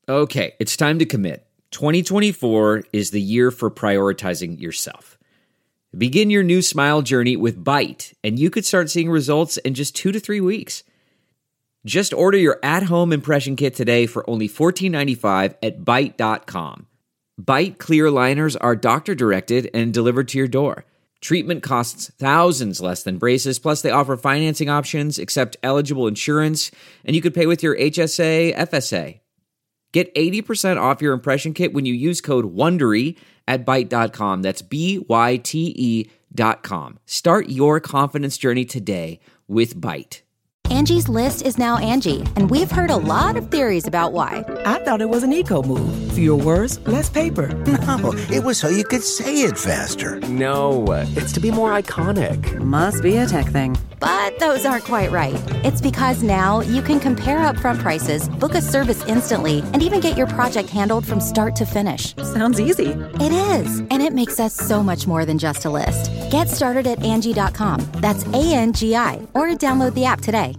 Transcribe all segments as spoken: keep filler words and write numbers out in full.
Okay, it's time to commit. twenty twenty-four is the year for prioritizing yourself. Begin your new smile journey with Byte, and you could start seeing results in just two to three weeks. Just order your at-home impression kit today for only fourteen ninety-five at byte dot com. Byte clear aligners are doctor-directed and delivered to your door. Treatment costs thousands less than braces, plus they offer financing options, accept eligible insurance, and you could pay with your H S A, F S A. Get eighty percent off your impression kit when you use code WONDERY at byte dot com. That's B Y T E dot com. Start your confidence journey today with Byte. Angie's List is now Angie, and we've heard a lot of theories about why. I thought it was an eco move. Fewer words, less paper. No, it was so you could say it faster. No, it's to be more iconic. Must be a tech thing. But those aren't quite right. It's because now you can compare upfront prices, book a service instantly, and even get your project handled from start to finish. Sounds easy. It is, and it makes us so much more than just a list. Get started at Angie dot com. That's A N G I, or download the app today.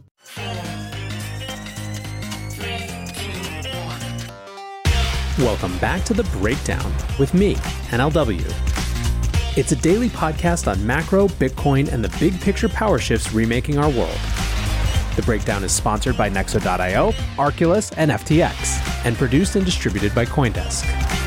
Welcome back to The Breakdown with me, N L W. It's a daily podcast on macro, Bitcoin, and the big picture power shifts remaking our world. The Breakdown is sponsored by Nexo dot io, Arculus, and F T X, and produced and distributed by CoinDesk.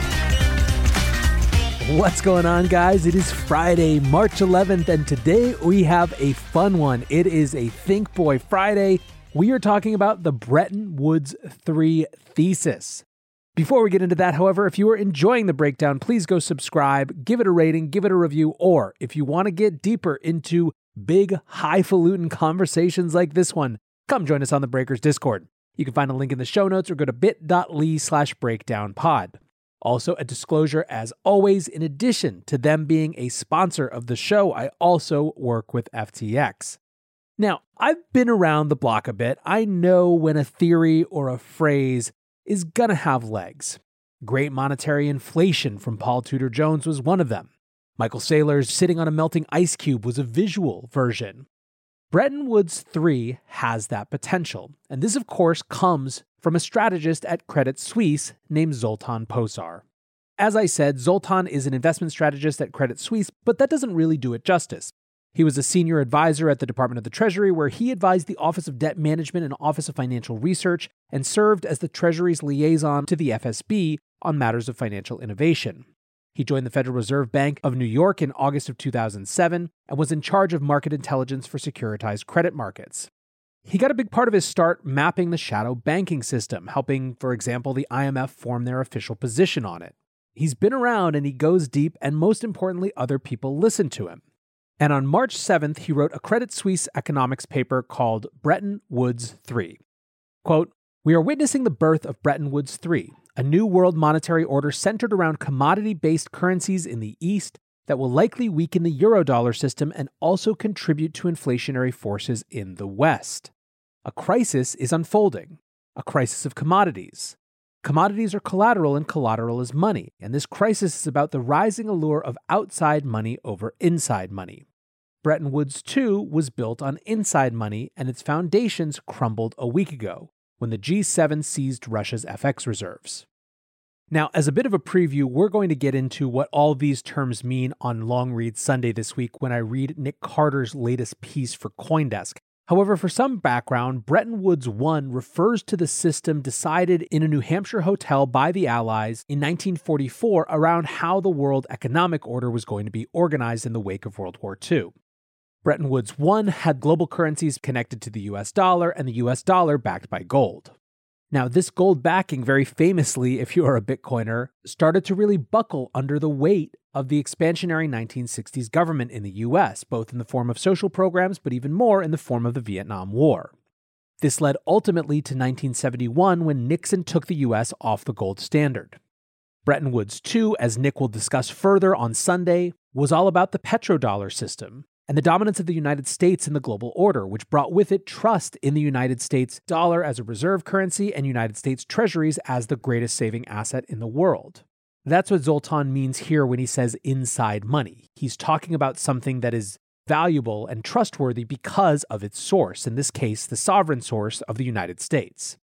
What's going on, guys? It is Friday, March eleventh, and today we have a fun one. It is a Think Boy Friday. We are talking about the Bretton Woods three thesis. Before we get into that, however, if you are enjoying The Breakdown, please go subscribe, give it a rating, give it a review, or if you want to get deeper into big, highfalutin conversations like this one, come join us on the Breakers Discord. You can find a link in the show notes or go to bit.ly slash breakdownpod. Also, a disclosure, as always, in addition to them being a sponsor of the show, I also work with F T X. Now, I've been around the block a bit. I know when a theory or a phrase is gonna have legs. Great monetary inflation from Paul Tudor Jones was one of them. Michael Saylor's sitting on a melting ice cube was a visual version. Bretton Woods three has that potential, and this of course comes from a strategist at Credit Suisse named Zoltan Pozsar. As I said, Zoltan is an investment strategist at Credit Suisse, but that doesn't really do it justice. He was a senior advisor at the Department of the Treasury, where he advised the Office of Debt Management and Office of Financial Research, and served as the Treasury's liaison to the F S B on matters of financial innovation. He joined the Federal Reserve Bank of New York in August of two thousand seven and was in charge of market intelligence for securitized credit markets. He got a big part of his start mapping the shadow banking system, helping, for example, the I M F form their official position on it. He's been around and he goes deep, and most importantly, other people listen to him. And on March seventh, he wrote a Credit Suisse economics paper called Bretton Woods three. Quote, "We are witnessing the birth of Bretton Woods three, a new world monetary order centered around commodity-based currencies in the East that will likely weaken the Eurodollar system and also contribute to inflationary forces in the West. A crisis is unfolding, a crisis of commodities. Commodities are collateral and collateral is money, and this crisis is about the rising allure of outside money over inside money. Bretton Woods two was built on inside money, and its foundations crumbled a week ago, when the G seven seized Russia's F X reserves." Now, as a bit of a preview, we're going to get into what all these terms mean on Long Read Sunday this week when I read Nick Carter's latest piece for CoinDesk. However, for some background, Bretton Woods one refers to the system decided in a New Hampshire hotel by the Allies in nineteen forty-four around how the world economic order was going to be organized in the wake of World War Two. Bretton Woods one had global currencies connected to the U S dollar and the U S dollar backed by gold. Now, this gold backing, very famously, if you are a Bitcoiner, started to really buckle under the weight of the expansionary nineteen sixties government in the U S, both in the form of social programs, but even more in the form of the Vietnam War. This led ultimately to nineteen seventy-one, when Nixon took the U S off the gold standard. Bretton Woods two, as Nick will discuss further on Sunday, was all about the petrodollar system and the dominance of the United States in the global order, which brought with it trust in the United States dollar as a reserve currency and United States treasuries as the greatest saving asset in the world. That's what Zoltan means here when he says inside money. He's talking about something that is valuable and trustworthy because of its source, in this case, the sovereign source of the United States.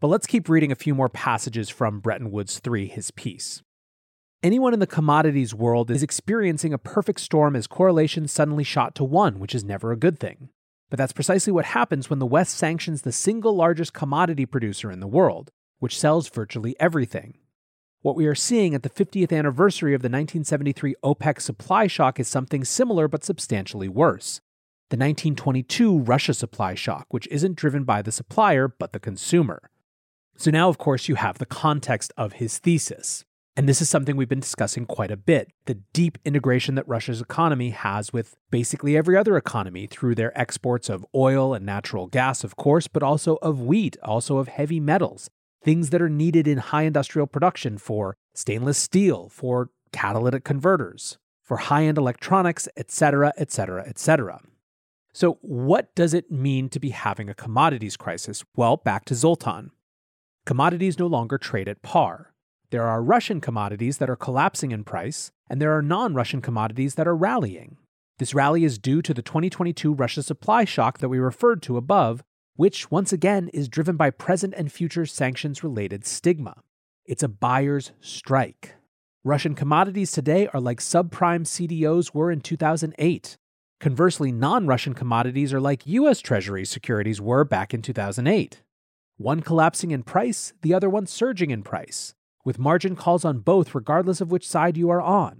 But let's keep reading a few more passages from Bretton Woods three, his piece. Anyone in the commodities world is experiencing a perfect storm as correlations suddenly shot to one, which is never a good thing. But that's precisely what happens when the West sanctions the single largest commodity producer in the world, which sells virtually everything. What we are seeing at the fiftieth anniversary of the nineteen seventy-three OPEC supply shock is something similar but substantially worse. The nineteen twenty-two Russia supply shock, which isn't driven by the supplier but the consumer. So now, of course, you have the context of his thesis. And this is something we've been discussing quite a bit, the deep integration that Russia's economy has with basically every other economy through their exports of oil and natural gas, of course, but also of wheat, also of heavy metals, things that are needed in high industrial production for stainless steel, for catalytic converters, for high-end electronics, et cetera, et cetera, et cetera. So what does it mean to be having a commodities crisis? Well, back to Zoltan. Commodities no longer trade at par. There are Russian commodities that are collapsing in price, and there are non-Russian commodities that are rallying. This rally is due to the twenty twenty-two Russia supply shock that we referred to above, which, once again, is driven by present and future sanctions-related stigma. It's a buyer's strike. Russian commodities today are like subprime C D Os were in two thousand eight. Conversely, non-Russian commodities are like U S Treasury securities were back in two thousand eight. One collapsing in price, the other one surging in price, with margin calls on both regardless of which side you are on.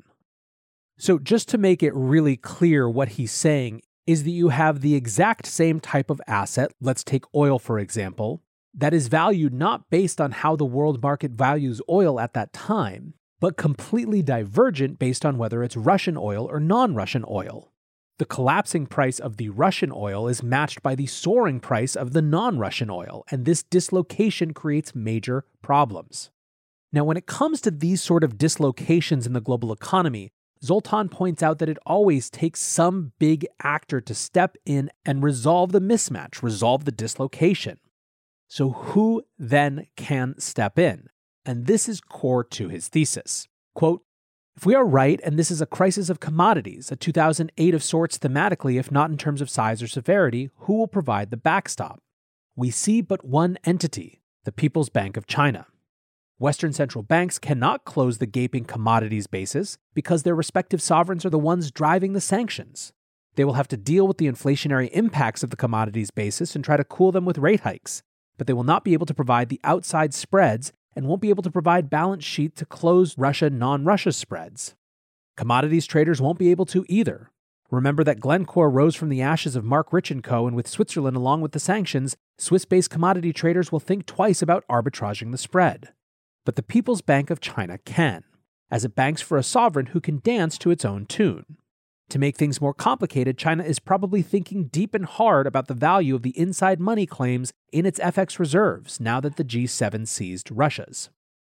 So just to make it really clear, what he's saying is that you have the exact same type of asset, let's take oil for example, that is valued not based on how the world market values oil at that time, but completely divergent based on whether it's Russian oil or non-Russian oil. The collapsing price of the Russian oil is matched by the soaring price of the non-Russian oil, and this dislocation creates major problems. Now, when it comes to these sort of dislocations in the global economy, Zoltan points out that it always takes some big actor to step in and resolve the mismatch, resolve the dislocation. So who then can step in? And this is core to his thesis. Quote, "If we are right, and this is a crisis of commodities, a two thousand eight of sorts thematically, if not in terms of size or severity, who will provide the backstop? We see but one entity, the People's Bank of China. Western central banks cannot close the gaping commodities basis because their respective sovereigns are the ones driving the sanctions. They will have to deal with the inflationary impacts of the commodities basis and try to cool them with rate hikes, but they will not be able to provide the outside spreads and won't be able to provide balance sheet to close Russia non-Russia spreads. Commodities traders won't be able to either. Remember that Glencore rose from the ashes of Mark Rich and Co., and with Switzerland along with the sanctions, Swiss-based commodity traders will think twice about arbitraging the spread. But the People's Bank of China can, as it banks for a sovereign who can dance to its own tune. To make things more complicated, China is probably thinking deep and hard about the value of the inside money claims in its F X reserves now that the G seven seized Russia's.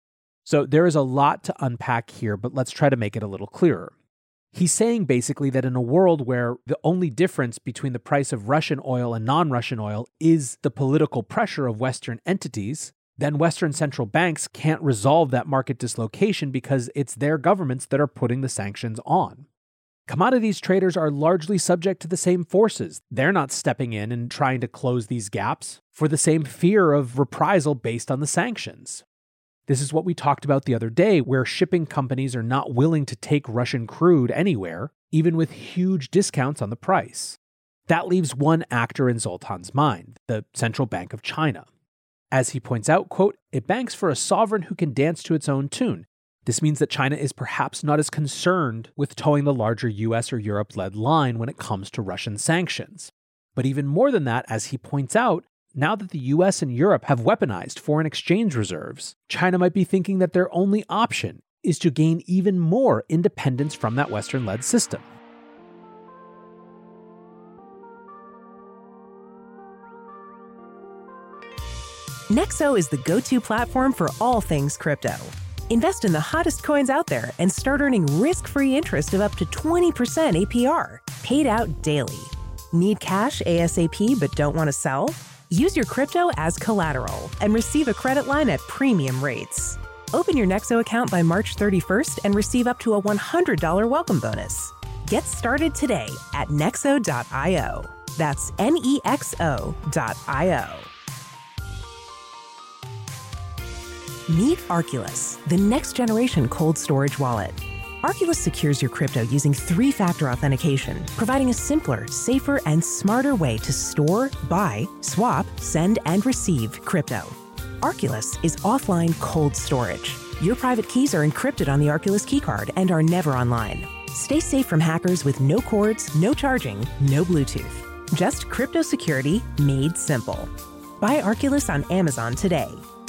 So there is a lot to unpack here, but let's try to make it a little clearer. He's saying basically that in a world where the only difference between the price of Russian oil and non-Russian oil is the political pressure of Western entities, then Western central banks can't resolve that market dislocation because it's their governments that are putting the sanctions on. Commodities traders are largely subject to the same forces. They're not stepping in and trying to close these gaps for the same fear of reprisal based on the sanctions. This is what we talked about the other day, where shipping companies are not willing to take Russian crude anywhere, even with huge discounts on the price. That leaves one actor in Zoltan's mind, the Central Bank of China. As he points out, quote, "It banks for a sovereign who can dance to its own tune. This means that China is perhaps not as concerned with towing the larger U S or Europe-led line when it comes to Russian sanctions. But even more than that, as he points out, now that the U S and Europe have weaponized foreign exchange reserves, China might be thinking that their only option is to gain even more independence from that Western-led system." Nexo is the go-to platform for all things crypto. Invest in the hottest coins out there and start earning risk-free interest of up to twenty percent A P R, paid out daily. Need cash ASAP but don't want to sell? Use your crypto as collateral and receive a credit line at premium rates. Open your Nexo account by March thirty-first and receive up to a one hundred dollars welcome bonus. Get started today at nexo dot io. That's N E X O dot I O. Meet Arculus, the next generation cold storage wallet. Arculus secures your crypto using three-factor authentication, providing a simpler, safer, and smarter way to store, buy, swap, send, and receive crypto. Arculus is offline cold storage. Your private keys are encrypted on the Arculus keycard and are never online. Stay safe from hackers with no cords, no charging, no Bluetooth. Just crypto security made simple. Buy Arculus on Amazon today.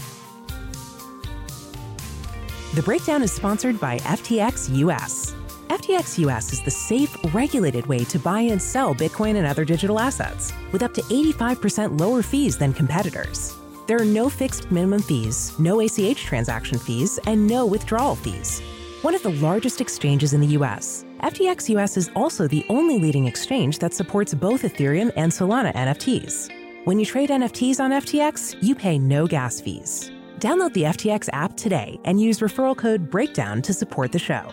The Breakdown is sponsored by F T X U S. F T X U S is the safe, regulated way to buy and sell Bitcoin and other digital assets, with up to eighty-five percent lower fees than competitors. There are no fixed minimum fees, no A C H transaction fees, and no withdrawal fees. One of the largest exchanges in the U S, F T X U S is also the only leading exchange that supports both Ethereum and Solana N F Ts. When you trade N F Ts on F T X, you pay no gas fees. Download the F T X app today and use referral code BREAKDOWN to support the show.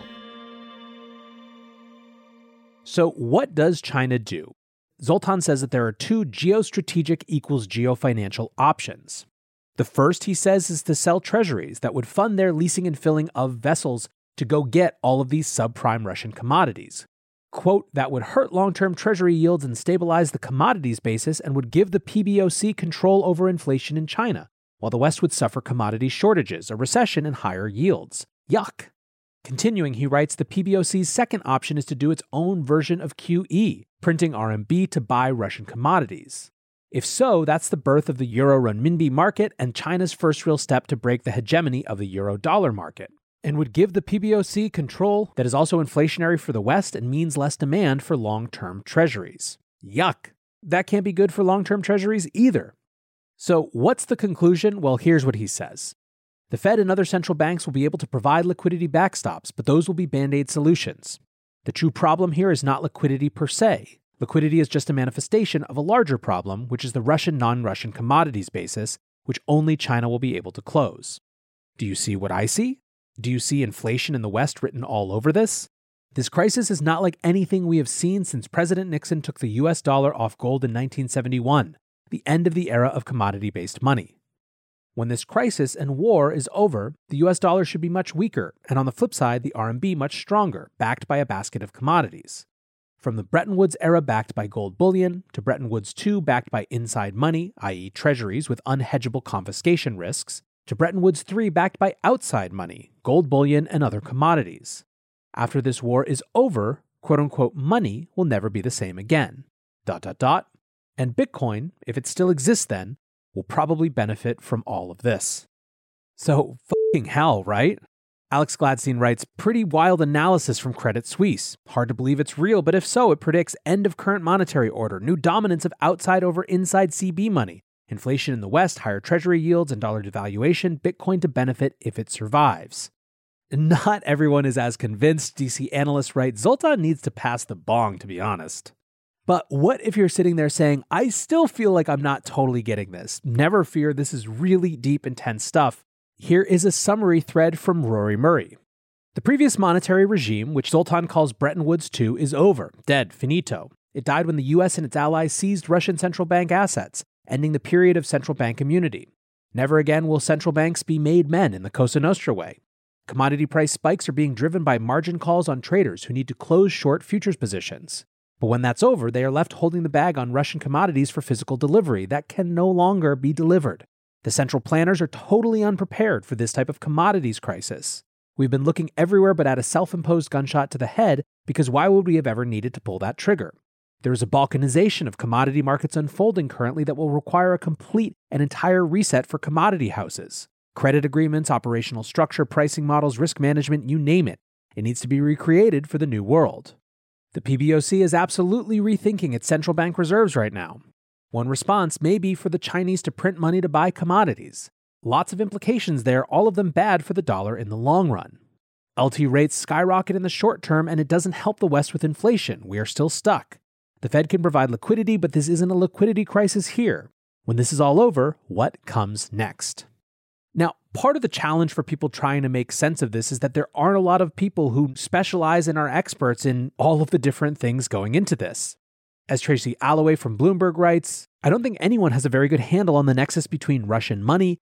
So what does China do? Zoltan says that there are two geostrategic equals geofinancial options. The first, he says, is to sell treasuries that would fund their leasing and filling of vessels to go get all of these subprime Russian commodities. Quote, that would hurt long-term treasury yields and stabilize the commodities basis and would give the P B O C control over inflation in China, while the West would suffer commodity shortages, a recession, and higher yields. Yuck. Continuing, he writes, the P B O C's second option is to do its own version of Q E, printing R M B to buy Russian commodities. If so, that's the birth of the euro-renminbi market and China's first real step to break the hegemony of the euro-dollar market, and would give the P B O C control that is also inflationary for the West and means less demand for long-term treasuries. Yuck. That can't be good for long-term treasuries either. So what's the conclusion? Well, here's what he says. The Fed and other central banks will be able to provide liquidity backstops, but those will be band-aid solutions. The true problem here is not liquidity per se. Liquidity is just a manifestation of a larger problem, which is the Russian non-Russian commodities basis, which only China will be able to close. Do you see what I see? Do you see inflation in the West written all over this? This crisis is not like anything we have seen since President Nixon took the U S dollar off gold in nineteen seventy-one, the end of the era of commodity-based money. When this crisis and war is over, the U S dollar should be much weaker, and on the flip side, the R M B much stronger, backed by a basket of commodities. From the Bretton Woods era backed by gold bullion, to Bretton Woods two backed by inside money, that is treasuries with unhedgeable confiscation risks, to Bretton Woods three backed by outside money, gold bullion, and other commodities. After this war is over, quote-unquote money will never be the same again. Dot, dot, dot. And Bitcoin, if it still exists then, will probably benefit from all of this. So, fucking hell, right? Alex Gladstein writes, pretty wild analysis from Credit Suisse. Hard to believe it's real, but if so, it predicts end of current monetary order, new dominance of outside over inside C B money, inflation in the West, higher treasury yields, and dollar devaluation, Bitcoin to benefit if it survives. Not everyone is as convinced. D C analysts write, Zoltan needs to pass the bong, to be honest. But what if you're sitting there saying, I still feel like I'm not totally getting this. Never fear, this is really deep, intense stuff. Here is a summary thread from Rory Murray. The previous monetary regime, which Zoltan calls Bretton Woods two, is over, dead, finito. It died when the U S and its allies seized Russian central bank assets, ending the period of central bank immunity. Never again will central banks be made men in the Cosa Nostra way. Commodity price spikes are being driven by margin calls on traders who need to close short futures positions. But when that's over, they are left holding the bag on Russian commodities for physical delivery that can no longer be delivered. The central planners are totally unprepared for this type of commodities crisis. We've been looking everywhere but at a self-imposed gunshot to the head because why would we have ever needed to pull that trigger? There is a balkanization of commodity markets unfolding currently that will require a complete and entire reset for commodity houses. Credit agreements, operational structure, pricing models, risk management, you name it. It needs to be recreated for the new world. The P B O C is absolutely rethinking its central bank reserves right now. One response may be for the Chinese to print money to buy commodities. Lots of implications there, all of them bad for the dollar in the long run. L T rates skyrocket in the short term, and it doesn't help the West with inflation. We are still stuck. The Fed can provide liquidity, but this isn't a liquidity crisis here. When this is all over, what comes next? Now, part of the challenge for people trying to make sense of this is that there aren't a lot of people who specialize and are experts in all of the different things going into this. As Tracy Alloway from Bloomberg writes, I don't think anyone has a very good handle on the nexus between Russian money,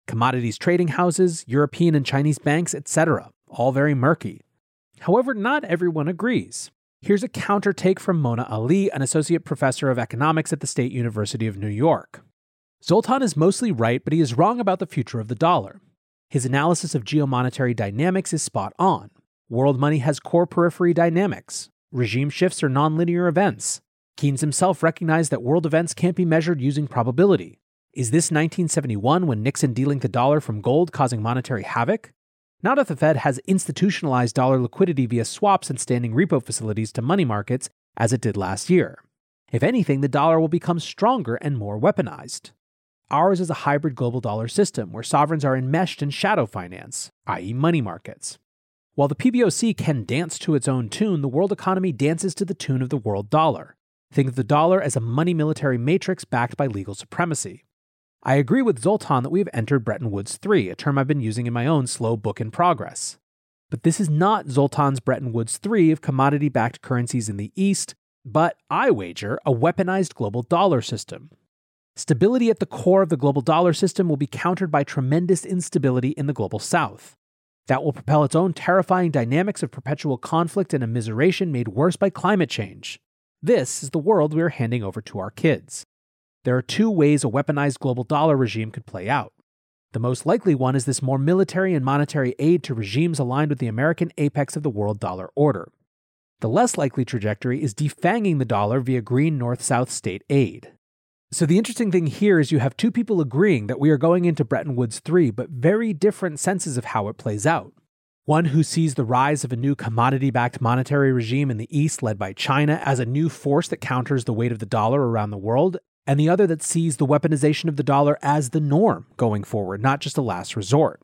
commodities trading houses, European and Chinese banks, et cetera. All very murky. However, not everyone agrees. Here's a counter take from Mona Ali, an associate professor of economics at the State University of New York. Zoltan is mostly right, but he is wrong about the future of the dollar. His analysis of geomonetary dynamics is spot on. World money has core periphery dynamics. Regime shifts are nonlinear events. Keynes himself recognized that world events can't be measured using probability. Is this nineteen seventy-one when Nixon delinked the dollar from gold causing monetary havoc? Not if the Fed has institutionalized dollar liquidity via swaps and standing repo facilities to money markets, as it did last year. If anything, the dollar will become stronger and more weaponized. Ours is a hybrid global dollar system where sovereigns are enmeshed in shadow finance, that is money markets. While the P B O C can dance to its own tune, the world economy dances to the tune of the world dollar. Think of the dollar as a money military matrix backed by legal supremacy. I agree with Zoltan that we have entered Bretton Woods three, a term I've been using in my own slow book in progress. But this is not Zoltan's Bretton Woods three of commodity-backed currencies in the East, but, I wager, a weaponized global dollar system. Stability at the core of the global dollar system will be countered by tremendous instability in the global South. That will propel its own terrifying dynamics of perpetual conflict and immiseration made worse by climate change. This is the world we are handing over to our kids. There are two ways a weaponized global dollar regime could play out. The most likely one is this more military and monetary aid to regimes aligned with the American apex of the world dollar order. The less likely trajectory is defanging the dollar via green North-South state aid. So the interesting thing here is you have two people agreeing that we are going into Bretton Woods three, but very different senses of how it plays out. One who sees the rise of a new commodity-backed monetary regime in the East led by China as a new force that counters the weight of the dollar around the world, and the other that sees the weaponization of the dollar as the norm going forward, not just a last resort.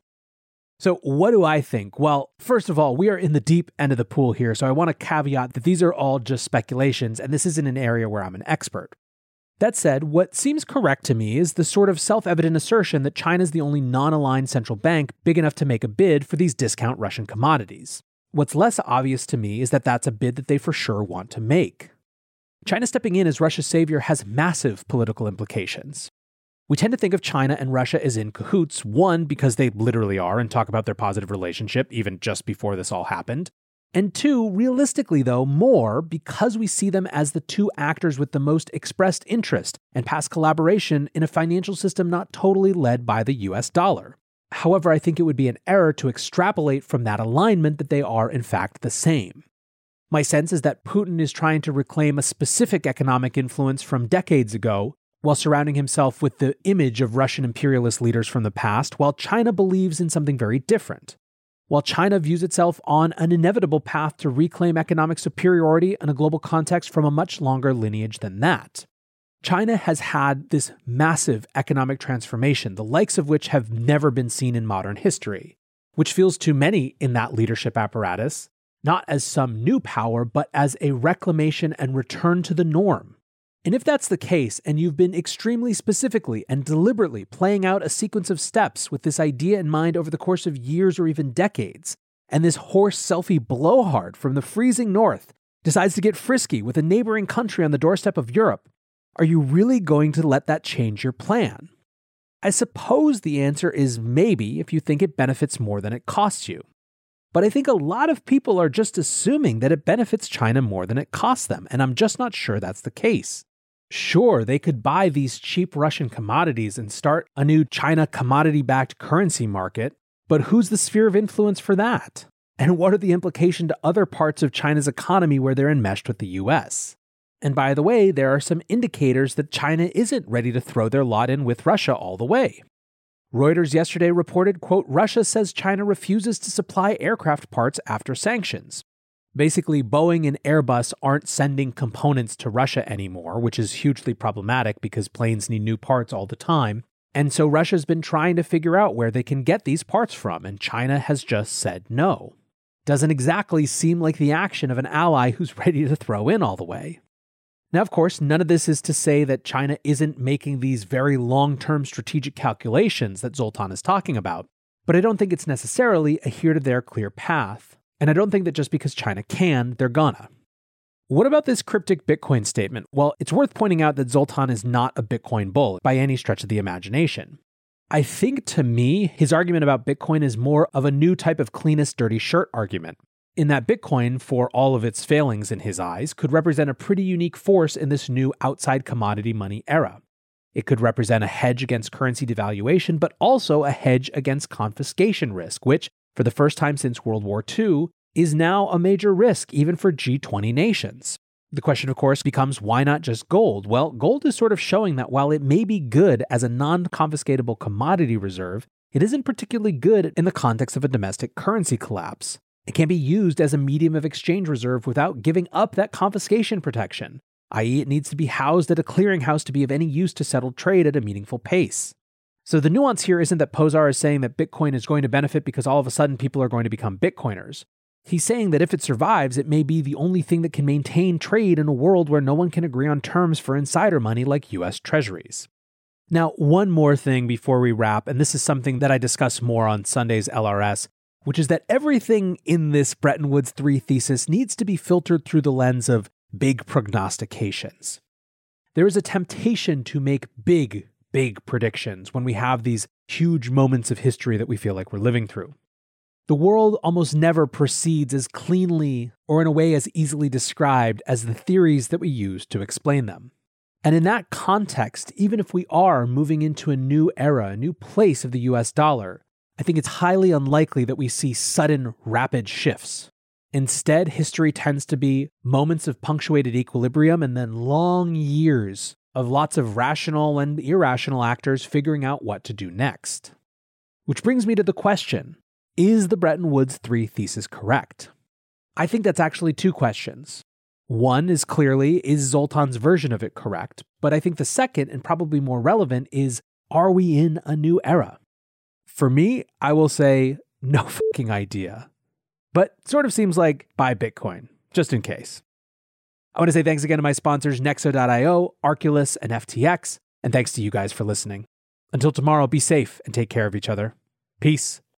So what do I think? Well, first of all, we are in the deep end of the pool here, so I want to caveat that these are all just speculations, and this isn't an area where I'm an expert. That said, what seems correct to me is the sort of self-evident assertion that China is the only non-aligned central bank big enough to make a bid for these discount Russian commodities. What's less obvious to me is that that's a bid that they for sure want to make. China stepping in as Russia's savior has massive political implications. We tend to think of China and Russia as in cahoots, one, because they literally are and talk about their positive relationship even just before this all happened, and two, realistically though, more because we see them as the two actors with the most expressed interest and past collaboration in a financial system not totally led by the U S dollar. However, I think it would be an error to extrapolate from that alignment that they are in fact the same. My sense is that Putin is trying to reclaim a specific economic influence from decades ago, while surrounding himself with the image of Russian imperialist leaders from the past, while China believes in something very different. While China views itself on an inevitable path to reclaim economic superiority in a global context from a much longer lineage than that. China has had this massive economic transformation, the likes of which have never been seen in modern history, which feels to many in that leadership apparatus not as some new power, but as a reclamation and return to the norm. And if that's the case, and you've been extremely specifically and deliberately playing out a sequence of steps with this idea in mind over the course of years or even decades, and this horse selfie blowhard from the freezing north decides to get frisky with a neighboring country on the doorstep of Europe, are you really going to let that change your plan? I suppose the answer is maybe if you think it benefits more than it costs you. But I think a lot of people are just assuming that it benefits China more than it costs them, and I'm just not sure that's the case. Sure, they could buy these cheap Russian commodities and start a new China commodity-backed currency market, but who's the sphere of influence for that? And what are the implications to other parts of China's economy where they're enmeshed with the U S? And by the way, there are some indicators that China isn't ready to throw their lot in with Russia all the way. Reuters yesterday reported, quote, Russia says China refuses to supply aircraft parts after sanctions. Basically, Boeing and Airbus aren't sending components to Russia anymore, which is hugely problematic because planes need new parts all the time. And so Russia's been trying to figure out where they can get these parts from, and China has just said no. Doesn't exactly seem like the action of an ally who's ready to throw in all the way. Now, of course, none of this is to say that China isn't making these very long-term strategic calculations that Zoltan is talking about, but I don't think it's necessarily a here-to-there clear path. And I don't think that just because China can, they're gonna. What about this cryptic Bitcoin statement? Well, it's worth pointing out that Zoltan is not a Bitcoin bull by any stretch of the imagination. I think to me, his argument about Bitcoin is more of a new type of cleanest dirty shirt argument, in that Bitcoin, for all of its failings in his eyes, could represent a pretty unique force in this new outside commodity money era. It could represent a hedge against currency devaluation, but also a hedge against confiscation risk, which, for the first time since World War Two, is now a major risk even for G twenty nations. The question, of course, becomes why not just gold? Well, gold is sort of showing that while it may be good as a non-confiscatable commodity reserve, it isn't particularly good in the context of a domestic currency collapse. It can be used as a medium of exchange reserve without giving up that confiscation protection, that is it needs to be housed at a clearinghouse to be of any use to settle trade at a meaningful pace. So the nuance here isn't that Pozar is saying that Bitcoin is going to benefit because all of a sudden people are going to become Bitcoiners. He's saying that if it survives, it may be the only thing that can maintain trade in a world where no one can agree on terms for insider money like U S Treasuries. Now, one more thing before we wrap, and this is something that I discuss more on Sunday's L R S, which is that everything in this Bretton Woods three thesis needs to be filtered through the lens of big prognostications. There is a temptation to make big, big predictions when we have these huge moments of history that we feel like we're living through. The world almost never proceeds as cleanly or in a way as easily described as the theories that we use to explain them. And in that context, even if we are moving into a new era, a new place of the U S dollar, I think it's highly unlikely that we see sudden, rapid shifts. Instead, history tends to be moments of punctuated equilibrium and then long years of lots of rational and irrational actors figuring out what to do next. Which brings me to the question, is the Bretton Woods three thesis correct? I think that's actually two questions. One is clearly, is Zoltan's version of it correct? But I think the second, and probably more relevant, is, are we in a new era? For me, I will say, no fucking idea. But sort of seems like buy Bitcoin, just in case. I want to say thanks again to my sponsors, Nexo dot io, Arculus, and F T X, and thanks to you guys for listening. Until tomorrow, be safe and take care of each other. Peace.